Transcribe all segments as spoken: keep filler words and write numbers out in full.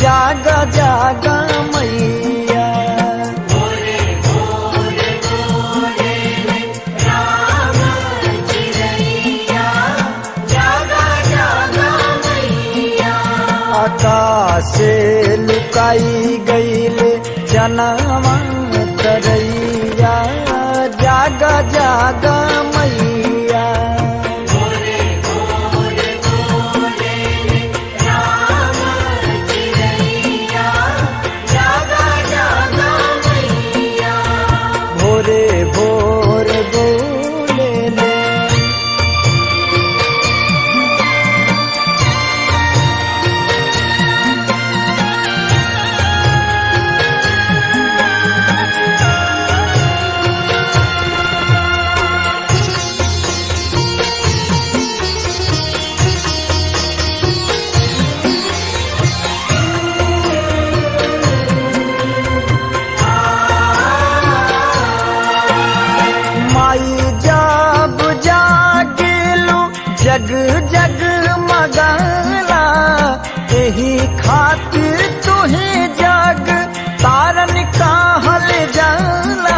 जागा जागा मैया। भोरे भोरे बोले राम चिरैया, जागा जागा मैया। आकाश से लुकाई गईले जनवा तरैया, जागा जागा मैया। भोरे भोरे बोले राम चिरैया, जागा जागा मैया। भोरे भोरे बोले ले माई जब जागेलू जग जग मगला, यही खातिर तुहे जग तारन कहल जाला।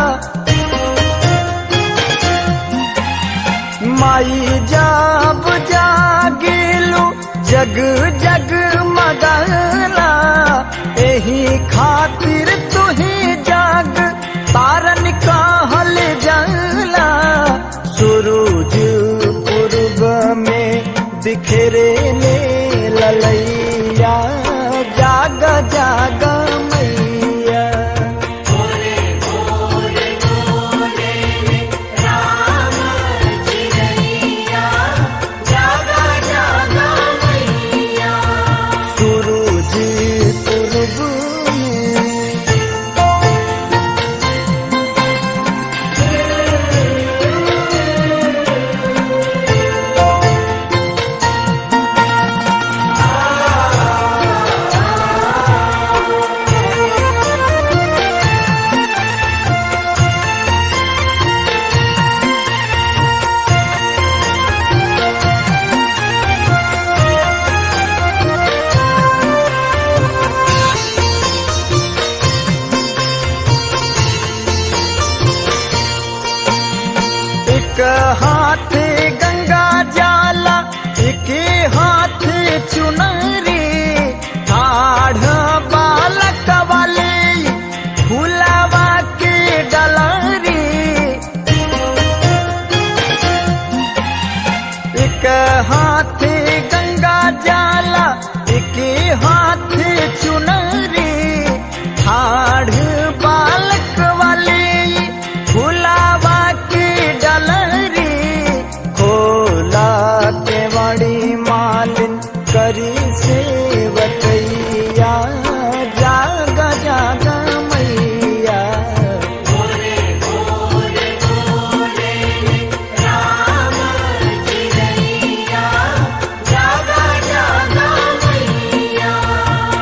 माई जब जागेलू जग जग मगला, यही खातिर तुहे जग तारन कहल जाला। सूरज पूर्व में बिखरे ले ललैया, जागा जागा मैया। भोरे भोरे बोले राम चिरैया, जागा जागा मैया। सूरज पूर्व में एक हाथ गंगा जाला, एक हाथ चुनरी, ठाढ़ बालक वाले फुलावा के डलरी। एक हाथ गंगा जाला, एक हाथ चुनरी, ठाढ़ बालक वाले फुलावा के डलरी। खोला के बड़ी मालिन करी सेवकैया, जागा जागा मैया। भोरे भोरे बोले राम चिरैया, जागा जागा मैया।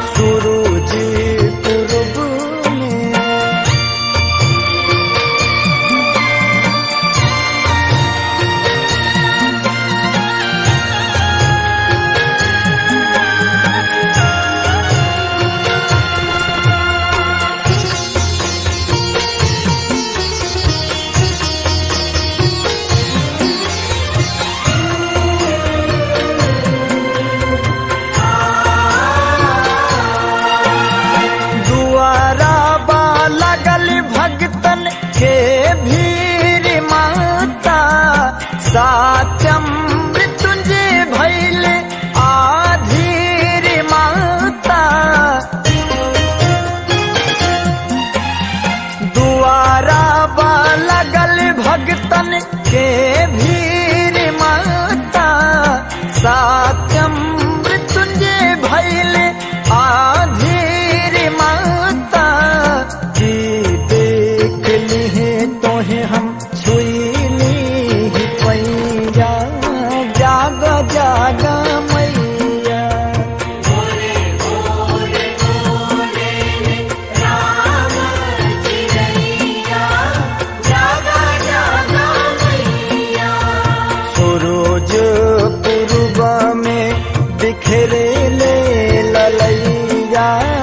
मैया